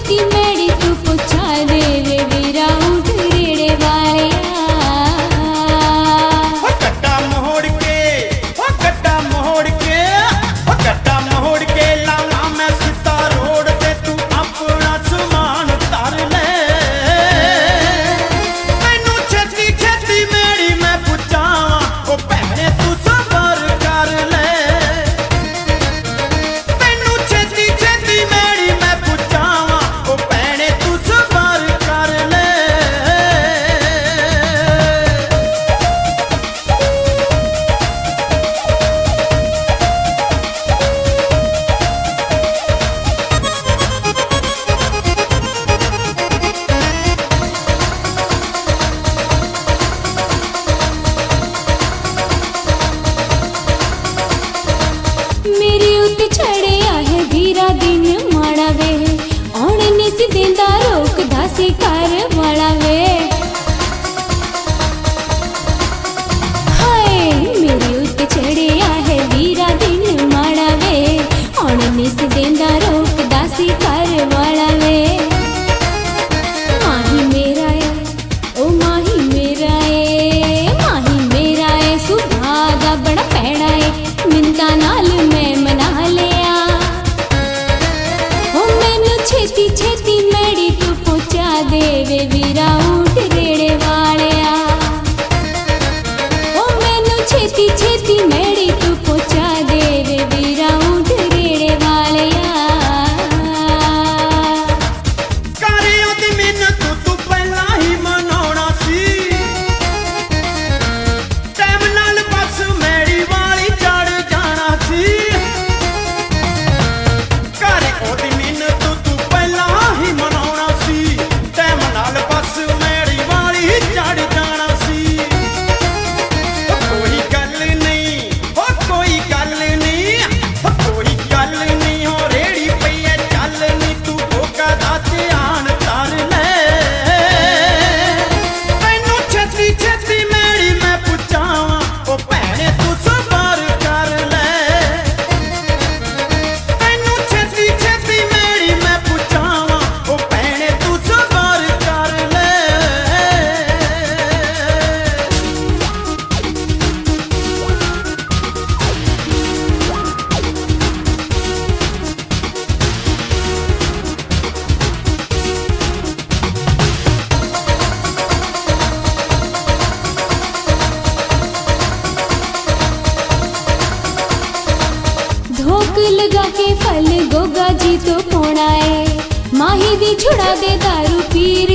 छेती मेरी तू पुछा दे वे वीरा ऊंट रेड़े वाले गड्ढा मोड़ के गड्ढा मोड़ के लाला मैं सीधा रोड ते तू अपना समान उतार ले मैनू छेती छेती मेरी मैं पुछावां ओ भैणे तू सबर कर ले मैनू छेती छेती मेरी मैं पुछावां ओ भैणे तू सबर कर ले मेरे उत्ते छड़िया है वीरा दिन माड़ा वे औने नहीं सी देंदा रोकदा सी घर वाला वे हाय मेरे उत्ते छड़िया है वीरा दिन माड़ा वे औने नहीं सी देंदा रोकदा सी घर वाला वे माही मेरा है ओ माही मेरा है सुभागा बड़ा पैड़ा है मिंता नाल मैं मना लिया ओ मैनू छेती छेती मेरी तू पहुंचा दे वे वीरा ऊंट रेड़े वालिया ओ मैनू छेती छेती मेरी तू पहुंचा दे वे वीरा ऊंट रेड़े वालिया कारियों दी मिन्नत तू पहला ही मनाउणा सी टाइम नाल बस मेरी वाली चढ़ जाना सी कारियों दी मिन्नत तू पहला ही मनाउणा सी टाइम नाल बस मेरी वाली चढ़ जाना सी कोई गल नहीं हो कोई गल नहीं हो रेड़ी पई है चल नहीं तू धोखा दा ध्यान कर ले मैनू छेती छेती मेरी मैं पुछावां ओ भैणे तू सबर कर ले मैनू छेती छेती मेरी मैं पुछावां ओ भैणे तू सबर कर ले धोक लगा के फल गोगा जी तो पोना है माही दी छुड़ा दे दारू पीर